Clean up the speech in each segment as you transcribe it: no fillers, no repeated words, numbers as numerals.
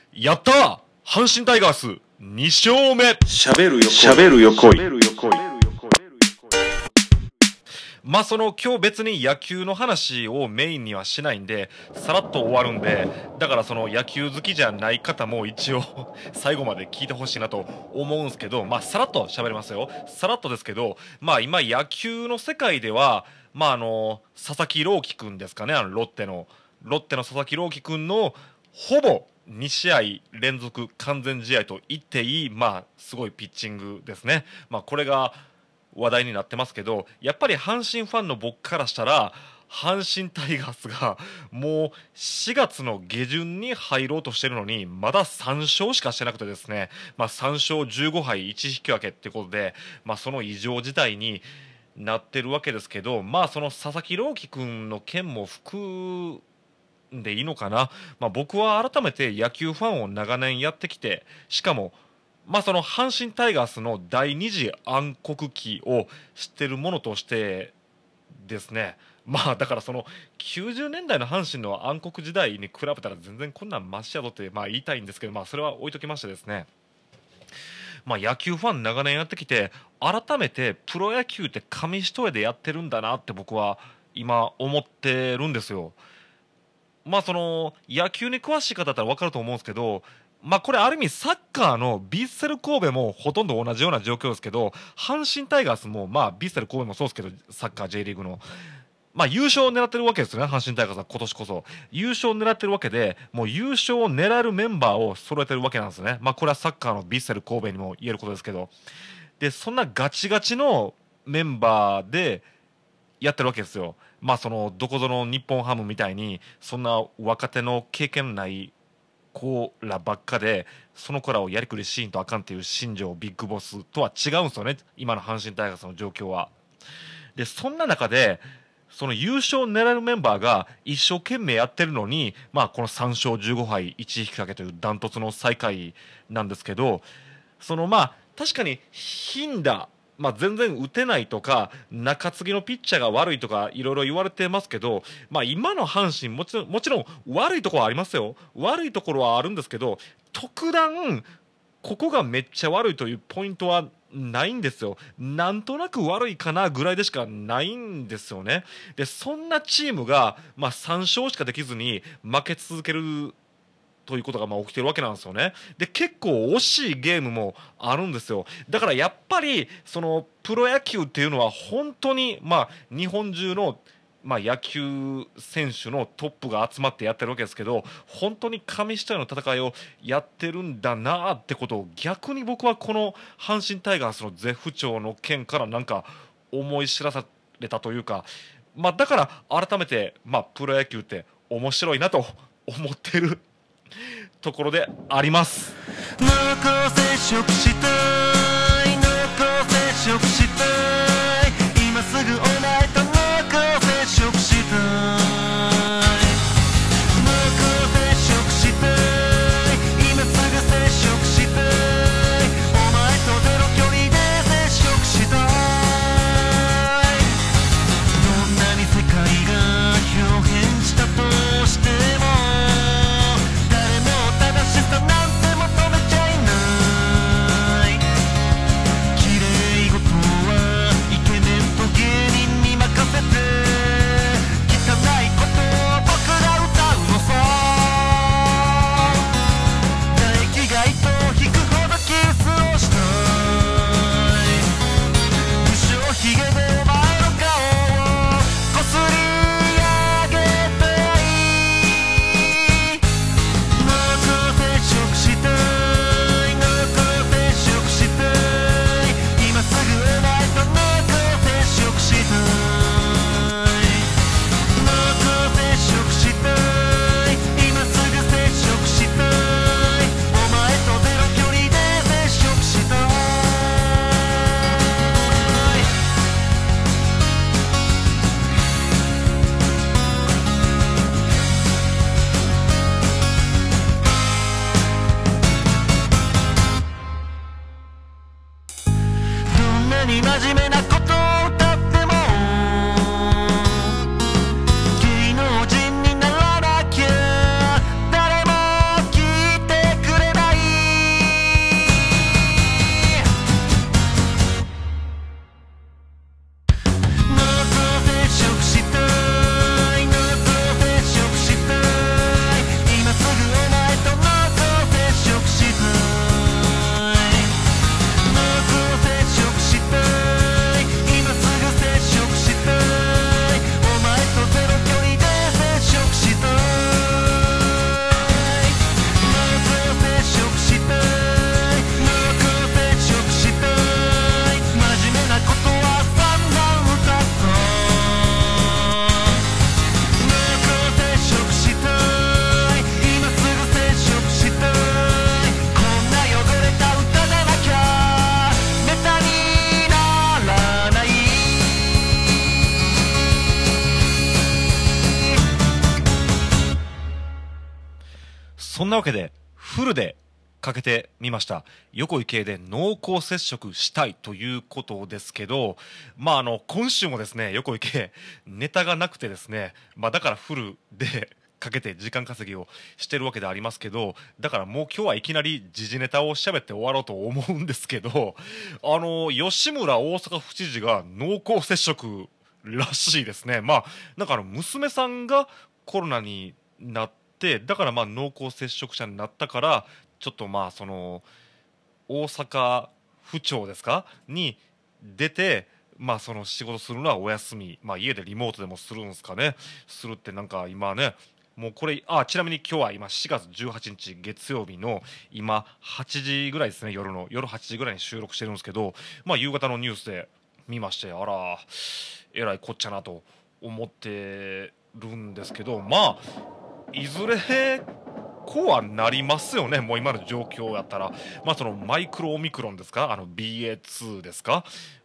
やったー阪神タイガース2勝目。 喋る横井。 まあその今日別に野球の話をメインにはしないんでさらっと終わるんで、だからその野球好きじゃない方も一応最後まで聞いてほしいなと思うんですけど、まあさらっと喋りますよ。さらっとですけど、まあ今野球の世界ではまあ佐々木朗希君ですかね、ロッテの佐々木朗希君のほぼ2試合連続完全試合と言っていい、まあすごいピッチングですね。まあこれが話題になってますけど、やっぱり阪神ファンの僕からしたら阪神タイガースがもう4月の下旬に入ろうとしてるのにまだ3勝しかしてなくてですね、まあ、3勝15敗1引き分けってことで、まあ、その異常事態になってるわけですけど、まあその佐々木朗希君の件も含んでいいのかな、まあ、僕は改めて野球ファンを長年やってきて、しかもまあその阪神タイガースの第二次暗黒期を知ってるものとしてですね、まあだからその90年代の阪神の暗黒時代に比べたら全然こんなんマシやぞってまあ言いたいんですけど、まあそれは置いときましてですね、まあ野球ファン長年やってきて改めてプロ野球って紙一重でやってるんだなって僕は今思ってるんですよ。まあその野球に詳しい方だったら分かると思うんですけど、まあこれある意味サッカーのヴィッセル神戸もほとんど同じような状況ですけど、阪神タイガースもまあヴィッセル神戸もそうですけど、サッカー J リーグのまあ優勝を狙ってるわけですよね。阪神タイガースは今年こそ優勝を狙ってるわけで、もう優勝を狙えるメンバーを揃えてるわけなんですね。まあこれはサッカーのヴィッセル神戸にも言えることですけど、でそんなガチガチのメンバーでやってるわけですよ。まあそのどこぞの日本ハムみたいにそんな若手の経験ない子らばっかでその子らをやりくりしんとあかんっていう新庄ビッグボスとは違うんですよね、今の阪神タイガースの状況は。でそんな中でその優勝を狙えるメンバーが一生懸命やってるのに、まあこの3勝15敗1引き分けというダントツの最下位なんですけど、そのまあ確かに頻打、まあ、全然打てないとか中継ぎのピッチャーが悪いとかいろいろ言われてますけど、まあ、今の阪神もちろん悪いところはありますよ。悪いところはあるんですけど、特段ここがめっちゃ悪いというポイントはないんですよ。なんとなく悪いかなぐらいでしかないんですよね。でそんなチームが、まあ、3勝しかできずに負け続けるということがまあ起きてるわけなんですよね。で結構惜しいゲームもあるんですよ。だからやっぱりそのプロ野球っていうのは本当にまあ日本中のまあ野球選手のトップが集まってやってるわけですけど、本当に紙一重の戦いをやってるんだなってことを逆に僕はこの阪神タイガースの絶不調の件からなんか思い知らされたというか、まあだから改めてまあプロ野球って面白いなと思ってるところであります。 濃厚接触したい、濃厚接触したい、今すぐお前と濃厚接触したい、濃厚接触したい、今すぐ接触したい、お前とゼロ距離で接触したい、どんなに世界が表現したとしてもなんて求めちゃいない、綺麗事はイケメンと芸人んなわけでフルでかけてみました。横井系で濃厚接触したいということですけど、今週もですね、横井系ネタがなくてですね、だからフルでかけて時間稼ぎをしてるわけでありますけど、だからもう今日はいきなり時事ネタを喋って終わろうと思うんですけど、吉村大阪府知事が濃厚接触らしいですね。なんか娘さんがコロナになって、だから濃厚接触者になったから、ちょっと大阪府庁ですかに出て、その仕事するのはお休み、家でリモートでもするんですかね。するってなんか今ね、もうこれ、ちなみに今日は今4月18日月曜日の今8時ぐらいですね、夜8時ぐらいに収録してるんですけど、夕方のニュースで見まして、あら、えらいこっちゃなと思ってるんですけど、いずれこうはなりますよね、もう今の状況やったら。そのマイクロオミクロンですか、BA.2 ですか、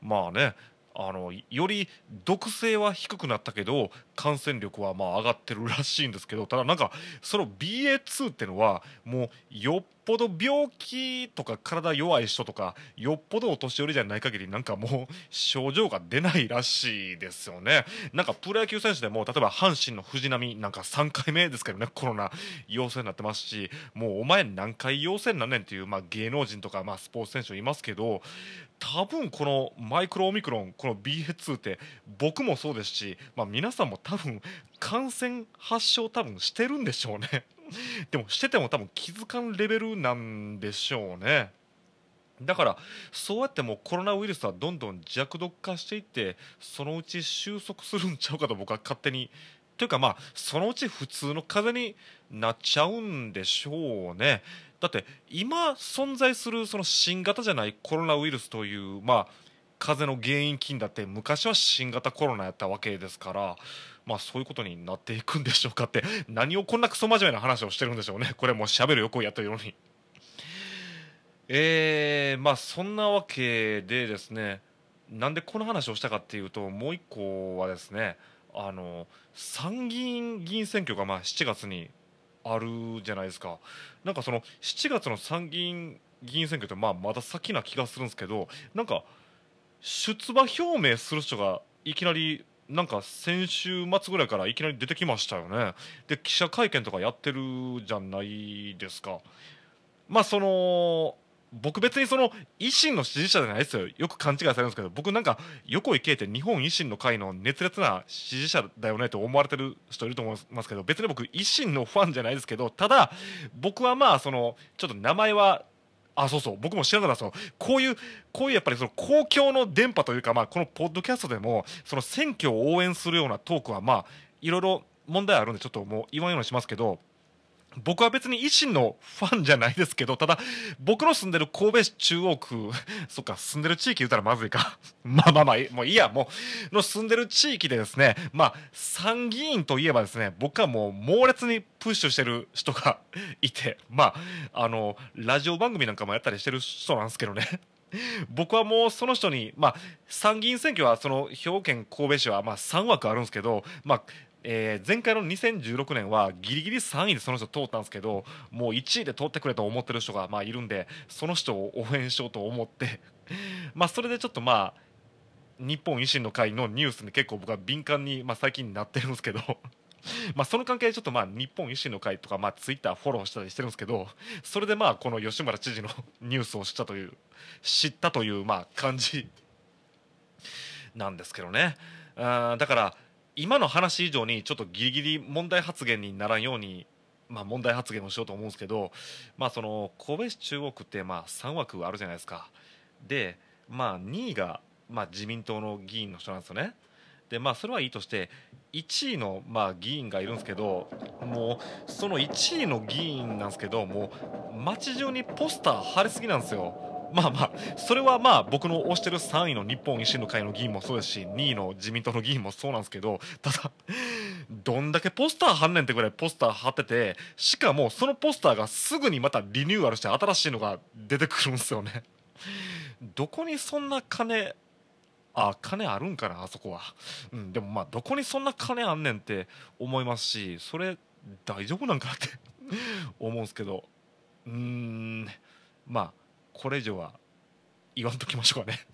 より毒性は低くなったけど感染力は上がってるらしいんですけど、ただなんかその BA.2 ってのはもうよっぽど病気とか体弱い人とかよっぽどお年寄りじゃない限りなんかもう症状が出ないらしいですよね。なんかプロ野球選手でも例えば阪神の藤浪なんか3回目ですけどね、コロナ陽性になってますし、もうお前何回陽性になんねんっていう、芸能人とかスポーツ選手いますけど、多分このマイクロオミクロン、この BA.2 って僕もそうですし、皆さんも多分感染発症多分してるんでしょうね。でもしてても多分気づかんレベルなんでしょうね。だからそうやってもうコロナウイルスはどんどん弱毒化していって、そのうち収束するんちゃうかと僕は勝手に、というかそのうち普通の風邪になっちゃうんでしょうね。だって今存在するその新型じゃないコロナウイルスという風邪の原因菌だって昔は新型コロナやったわけですから、そういうことになっていくんでしょうかって、何をこんなクソ真面目な話をしてるんでしょうね。これもう喋る横をやってるように。そんなわけでですね、なんでこの話をしたかっていうと、もう一個はですね、参議院議員選挙が7月にあるじゃないですか。なんかその7月の参議院議員選挙ってまだ先な気がするんですけど、なんか出馬表明する人がいきなりなんか先週末ぐらいからいきなり出てきましたよね。で記者会見とかやってるじゃないですか。その僕別にその維新の支持者じゃないですよ。よく勘違いされるんですけど、僕なんか横井圭って日本維新の会の熱烈な支持者だよねと思われてる人いると思いますけど、別に僕維新のファンじゃないですけど、ただ僕はそのちょっと名前はそうそう、僕も知らなかったですよ。こういうやっぱりその公共の電波というか、このポッドキャストでもその選挙を応援するようなトークはいろいろ問題あるんでちょっともう言わんようにしますけど、僕は別に維新のファンじゃないですけど、ただ僕の住んでる神戸市中央区そっか、住んでる地域言ったらまずいかもういいや、もうの住んでる地域でですね、参議院といえばですね、僕はもう猛烈にプッシュしてる人がいて、ラジオ番組なんかもやったりしてる人なんですけどね。僕はもうその人に、参議院選挙はその兵庫県神戸市は3枠あるんですけど、前回の2016年はギリギリ3位でその人通ったんですけど、もう1位で通ってくれと思ってる人がいるんで、その人を応援しようと思ってそれでちょっと日本維新の会のニュースに結構僕は敏感に最近なってるんですけどその関係でちょっと日本維新の会とかツイッターフォローしたりしてるんですけど、それでこの吉村知事のニュースを知ったという感じなんですけどね。だから今の話以上にちょっとギリギリ問題発言にならんように問題発言をしようと思うんですけど、その神戸市中央区って3枠あるじゃないですか。で2位が自民党の議員の人なんですよね。でそれはいいとして、1位の議員がいるんですけど、もうその1位の議員なんですけど、もう街中にポスター貼りすぎなんですよ。それは僕の推してる3位の日本維新の会の議員もそうですし、2位の自民党の議員もそうなんですけど、ただどんだけポスター貼んねんってぐらいポスター貼ってて、しかもそのポスターがすぐにまたリニューアルして新しいのが出てくるんですよね。どこにそんな金あるんかな、あそこは。でもどこにそんな金あんねんって思いますし、それ大丈夫なんかなって思うんですけど、まあこれ以上は言わんときましょうかね。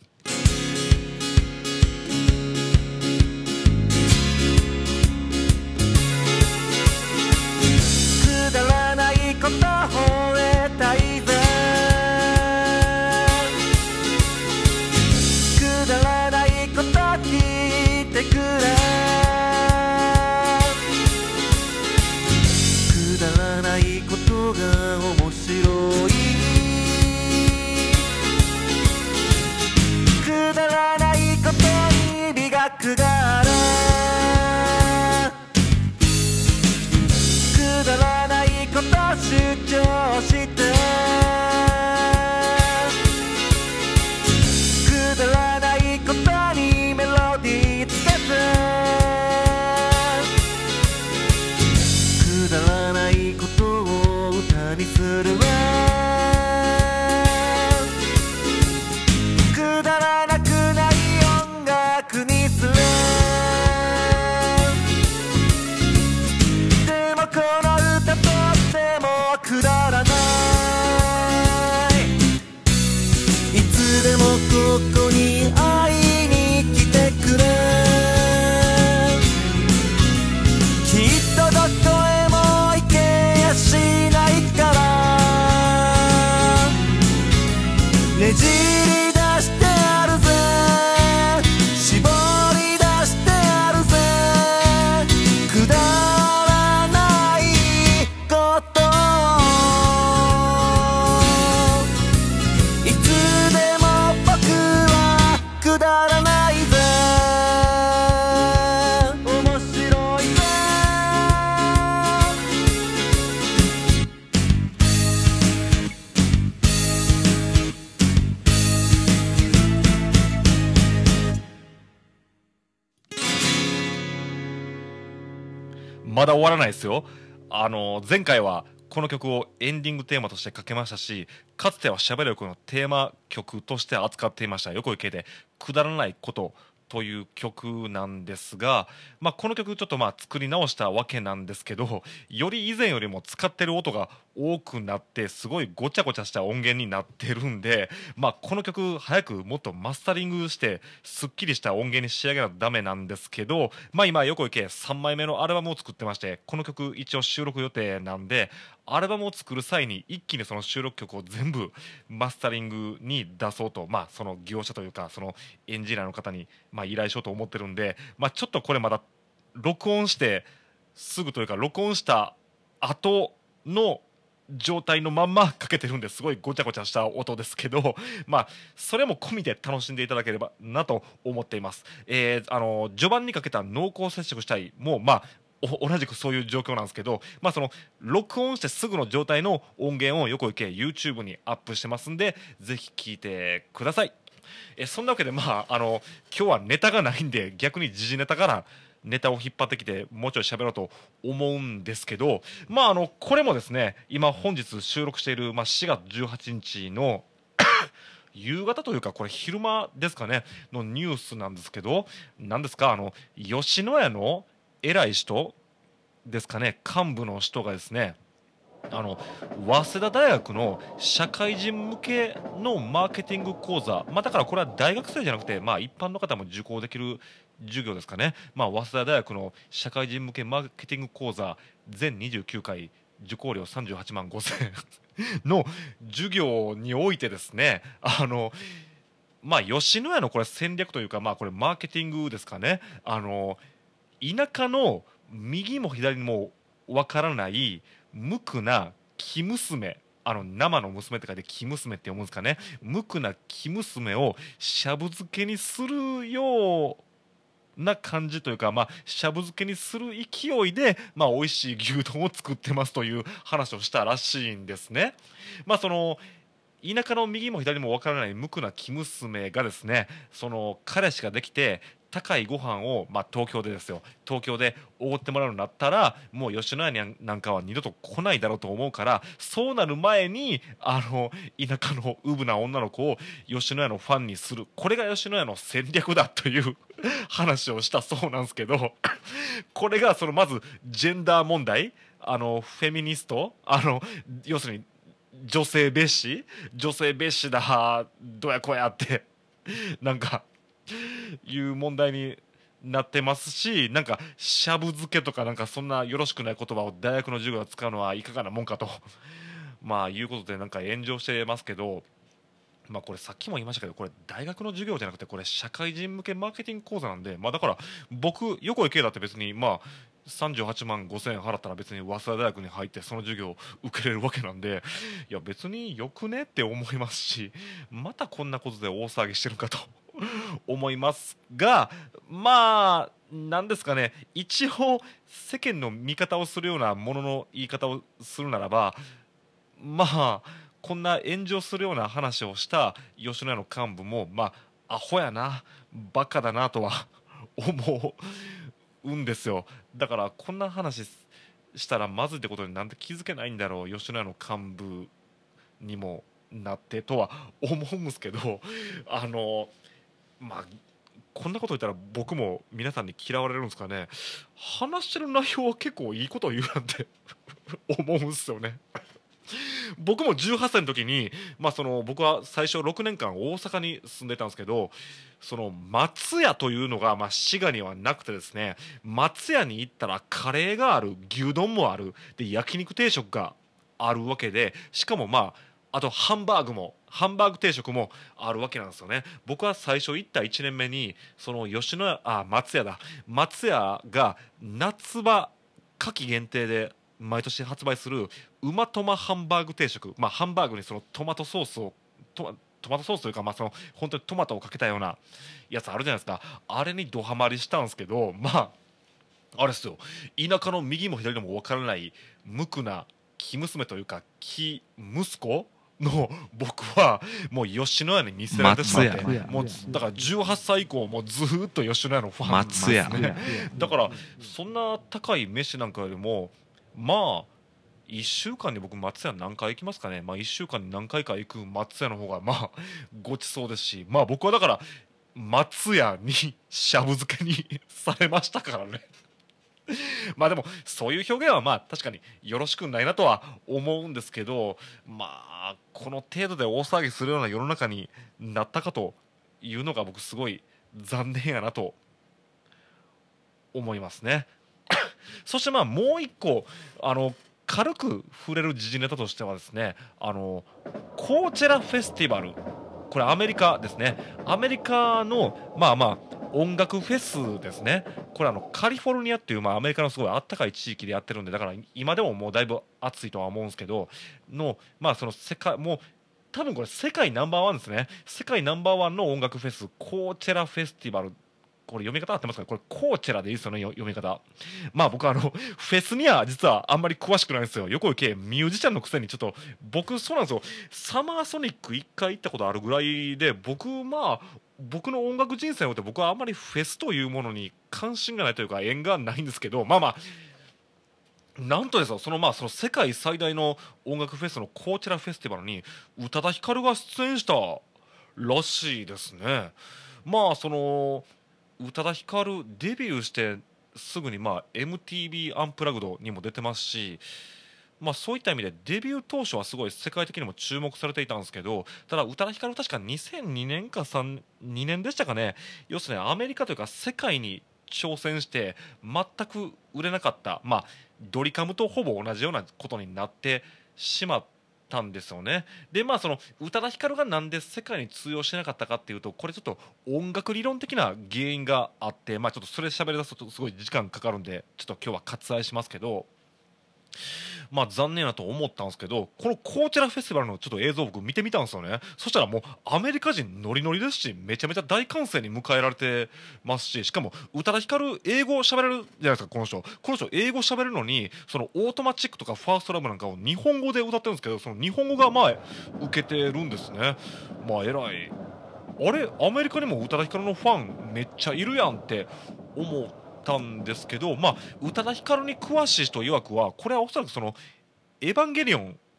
くだらないこと吠えたいぜ、くだらないこと聞いてくれ、くだらないことが面白い、くだらないことに美学がある、くだらないこと主張して、くだらないことにメロディーつけて、くだらないことを歌にするわ、くだらなくない音楽にする、でもこの歌とってもくだらない、いつでもここに会いに来てくれ、きっとどこへも行けやしないから、ねじり出してあるぜ、絞り出してあるぜ、くだらないことを、いつでも僕はくだらないぜ、面白いぜ、 まだ終わらないですよ。前回はこの曲をエンディングテーマとしてかけましたし、かつてはしゃべる曲のテーマ曲として扱っていました横井圭でくだらないことという曲なんですが、この曲ちょっと作り直したわけなんですけど、より以前よりも使ってる音が多くなってすごいごちゃごちゃした音源になってるんで、この曲早くもっとマスタリングしてすっきりした音源に仕上げないとダメなんですけど、今横井圭3枚目のアルバムを作ってまして、この曲一応収録予定なんで、アルバムを作る際に一気にその収録曲を全部マスタリングに出そうと、その業者というかそのエンジニアの方に依頼しようと思ってるんで、ちょっとこれまだ録音してすぐというか録音した後の状態のまんまかけてるんですごいごちゃごちゃした音ですけど、それも込みで楽しんでいただければなと思っています。序盤にかけた濃厚接触したいも同じくそういう状況なんですけど、その録音してすぐの状態の音源を横井圭 YouTube にアップしてますんで、ぜひ聞いてください。そんなわけで今日はネタがないんで、逆に時事ネタからネタを引っ張ってきてもうちょい喋ろうと思うんですけど、これもですね、今本日収録している、4月18日の夕方というかこれ昼間ですかねのニュースなんですけど、何ですか、吉野家の偉い人ですかね、幹部の人がですね、早稲田大学の社会人向けのマーケティング講座、だからこれは大学生じゃなくて、一般の方も受講できる授業ですかね、早稲田大学の社会人向けマーケティング講座全29回受講料38万5千円の授業においてですね、吉野家のこれ戦略というか、これマーケティングですかね、田舎の右も左もわからない無垢な生娘、生の娘って書いて生娘って読むんですかね、無垢な生娘をしゃぶ漬けにするような感じというか、しゃぶ漬けにする勢いで、美味しい牛丼を作ってますという話をしたらしいんですね。その田舎の右も左もわからない無垢な生娘がですね、その彼氏ができて高いご飯を、東京でですよ、東京でおごってもらうようになったらもう吉野家になんかは二度と来ないだろうと思うから、そうなる前に田舎のウブな女の子を吉野家のファンにする、これが吉野家の戦略だという話をしたそうなんですけどこれがそのまずジェンダー問題、 フェミニスト、要するに女性蔑視、女性蔑視だどうやこうやってなんかいう問題になってますし、なんかしゃぶ漬けとかなんかそんなよろしくない言葉を大学の授業で使うのはいかがなもんかとまあいうことでなんか炎上してますけど、まあこれさっきも言いましたけど、これ大学の授業じゃなくてこれ社会人向けマーケティング講座なんで、まあだから僕横井圭だって別にまあ38万5千円払ったら別に早稲田大学に入ってその授業を受けれるわけなんで、いや別によくねって思いますし、またこんなことで大騒ぎしてるかと思いますが、まあなんですかね、一応世間の見方をするようなものの言い方をするならば、まあこんな炎上するような話をした吉野家の幹部もまあアホやな、バカだなとは思うんですよ。だからこんな話したらまずいってことになんで気づけないんだろう吉野家の幹部にもなってとは思うんですけど、まあこんなこと言ったら僕も皆さんに嫌われるんですかね。話してる内容は結構いいことを言うなんて思うんですよね。僕も18歳の時に、まあ、僕は最初6年間大阪に住んでたんですけど、その松屋というのが、まあ、滋賀にはなくてですね、松屋に行ったらカレーがある、牛丼もある、で焼肉定食があるわけで、しかもまああとハンバーグ定食もあるわけなんですよね。僕は最初行った1年目にその松屋が夏場夏季限定で毎年発売するうまトマハンバーグ定食、まあ、ハンバーグにそのトマトソースというか、まあ、その本当にトマトをかけたようなやつあるじゃないですか。あれにドハマりしたんですけど、まああれですよ、田舎の右も左でも分からない無垢な生娘というか生息子の僕はもう吉野家に見せられてしまって、 松屋もうだから18歳以降もうずーっと吉野家のファンなんです松屋ね。だからそんな高い飯なんかよりもまあ1週間に僕松屋何回行きますかね。まあ1週間に何回か行く松屋の方がまあごちそうですし、まあ僕はだから松屋にしゃぶ漬けにされましたからね。まあでもそういう表現はまあ確かによろしくないなとは思うんですけど、まあこの程度で大騒ぎするような世の中になったかというのが僕すごい残念やなと思いますね。そしてまあもう一個軽く触れる時事ネタとしてはですね、コーチェラフェスティバル、これアメリカですね。アメリカのまあまあ音楽フェスですね。これカリフォルニアっていう、まあ、アメリカのすごいあったかい地域でやってるんで、だから今でももうだいぶ暑いとは思うんですけどまあその世界もう多分これ世界ナンバーワンですね。世界ナンバーワンの音楽フェスコーチェラフェスティバル、これ読み方合ってますかね。これコーチェラでいいですよね、読み方。まあ僕フェスには実はあんまり詳しくないんですよ。横井圭ミュージシャンのくせにちょっと僕そうなんですよ。サマーソニック1回行ったことあるぐらいで、僕の音楽人生において僕はあんまりフェスというものに関心がないというか縁がないんですけど、まあまあなんとですよ、その世界最大の音楽フェスのコーチェラフェスティバルに宇多田ヒカルが出演したらしいですね。まあ宇多田ヒカルデビューしてすぐにまあ MTV アンプラグドにも出てますし、まあ、そういった意味でデビュー当初はすごい世界的にも注目されていたんですけど、ただ宇多田ヒカル確か2002年か2年でしたかね。要するにアメリカというか世界に挑戦して全く売れなかった、まあ、ドリカムとほぼ同じようなことになってしまったんですよね。でまあ宇多田ヒカルがなんで世界に通用しなかったかっていうと、これちょっと音楽理論的な原因があって、まあちょっとそれ喋り出すとすごい時間かかるんでちょっと今日は割愛しますけど、まあ残念なと思ったんですけど、このコーチェラフェスティバルのちょっと映像を僕見てみたんですよね。そしたらもうアメリカ人ノリノリですし、めちゃめちゃ大歓声に迎えられてますし、しかも宇多田ヒカル英語喋れるじゃないですか。この人英語喋れるのに、そのオートマチックとかファーストラブなんかを日本語で歌ってるんですけど、その日本語がまあ受けてるんですね。まあ偉い、あれアメリカにも宇多田ヒカルのファンめっちゃいるやんって思ったんですけど、まあ宇多田ヒカルに詳しい人曰くは、これはおそらくエヴァンゲリオン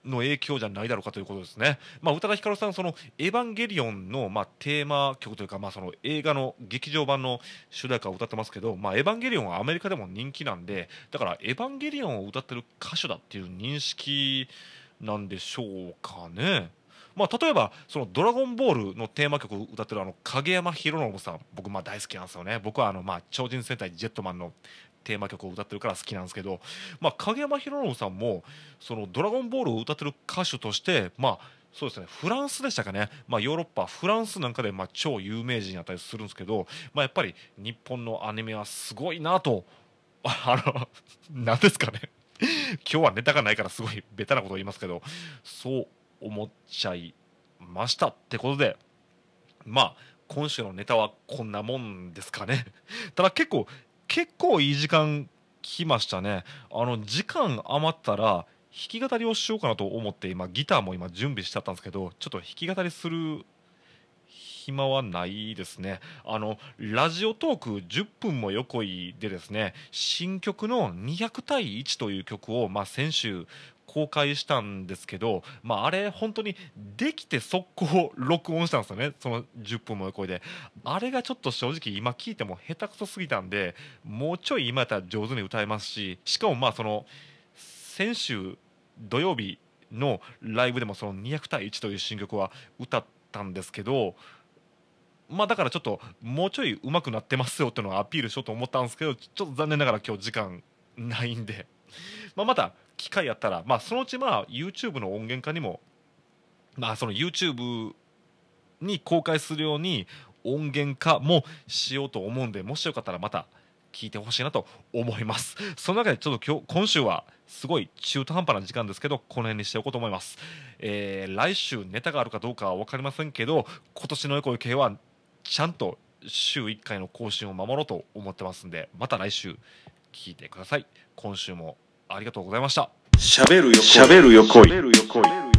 の影響じゃないだろうかということですね。宇多田ヒカルさん、そのエヴァンゲリオンの、テーマ曲というか、その映画の劇場版の主題歌を歌ってますけど、エヴァンゲリオンはアメリカでも人気なんで、だからエヴァンゲリオンを歌ってる歌手だっていう認識なんでしょうかね。例えばそのドラゴンボールのテーマ曲を歌ってる影山ヒロノブさん、僕大好きなんですよね。僕は超人戦隊ジェットマンのテーマ曲を歌ってるから好きなんですけど、影山ヒロノブさんもそのドラゴンボールを歌ってる歌手として、そうですね、フランスでしたかね、ヨーロッパフランスなんかで超有名人やったりするんですけど、やっぱり日本のアニメはすごいなとなんですかね今日はネタがないからすごいベタなことを言いますけど、そう思っちゃいましたってことで、今週のネタはこんなもんですかねただ結構いい時間来ましたね。時間余ったら弾き語りをしようかなと思って、ギターも準備しちゃったんですけど、ちょっと弾き語りする暇はないですね。ラジオトーク10分も横井でですね、新曲の200対1という曲を、先週公開したんですけど、あれ本当にできて速攻録音したんですよね、その10分も横井で。あれがちょっと正直今聞いても下手くそすぎたんで、もうちょい今やったら上手に歌えますし、しかもその先週土曜日のライブでもその200対1という新曲は歌ったんですけど、だからちょっともうちょい上手くなってますよっていうのをアピールしようと思ったんですけど、ちょっと残念ながら今日時間ないんでまた機会やったら、そのうちYouTube の音源化にも、その YouTube に公開するように音源化もしようと思うんで、もしよかったらまた聞いてほしいなと思います。その中でちょっと今週はすごい中途半端な時間ですけど、この辺にしておこうと思います。来週ネタがあるかどうかは分かりませんけど、今年の横井系はちゃんと週1回の更新を守ろうと思ってますんで、また来週聞いてください。今週もありがとうございました。 しゃべるよ恋。